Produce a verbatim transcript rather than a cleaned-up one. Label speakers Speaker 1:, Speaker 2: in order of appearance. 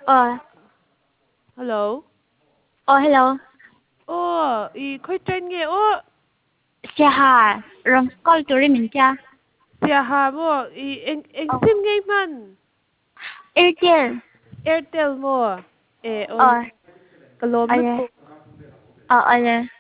Speaker 1: Ờ,
Speaker 2: Hello.
Speaker 1: ờ hello.
Speaker 2: Oh, i khoi train nge oh.
Speaker 1: Dạ hà, rong call to rin mình cha.
Speaker 2: Tia ha mo i eng eng
Speaker 1: Ờ,
Speaker 2: sim nge man.
Speaker 1: Airtel.
Speaker 2: Airtel mo. Eh
Speaker 1: Ờ,
Speaker 2: on kalom
Speaker 1: ờ,
Speaker 2: na po.
Speaker 1: ờ, ờ.